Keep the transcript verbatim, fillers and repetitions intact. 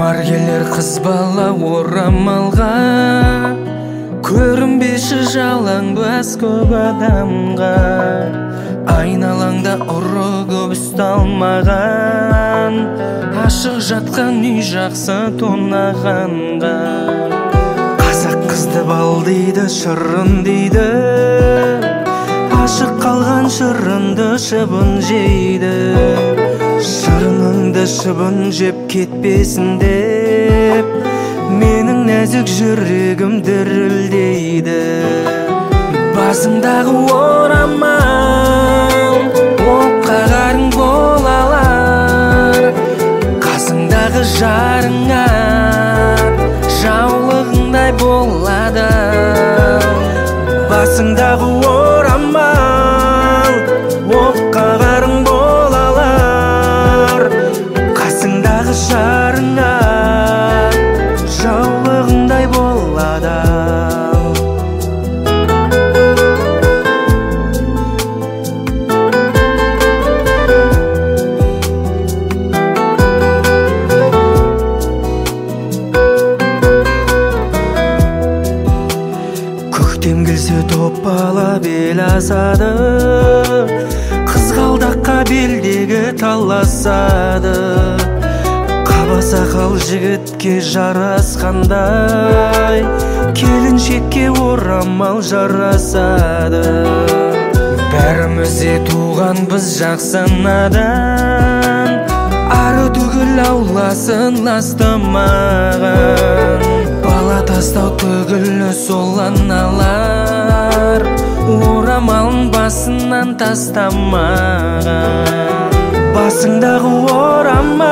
Құмар келер қыз бала орамалға, көрінбеші жалаң бас көп адамға. Айналаңда ұры көп ұсталмаған, ашық жатқан үй жақсы тонағанға. Қазақ қызды бал дейді, шырын дейді, ашық қалған шырынды шыбын жейді. Шырыныңды шыбын жеп кетпесін деп, менің нәзік жүрегім дірілдейді. Басыңдағы орамал опқа қарың болалар, қасыңдағы жарыңа жаулығыңдай болады. Басыңдағы орамал опқа қарың болалар, қасыңдағы жарыңа жаулығыңдай болады. Көктем келсе топала бел асады, қызғалдаққа белдегі таласады. Қаба сақал жігітке жарасқандай, келіншекке орамал жарасады. Бәрімізде туған біз жақсынадан, ары түгіл ауласын ластамаған. Бала тастау түгілі сол аналар, орамалын басынан тастамаған. Басыңдағы орамал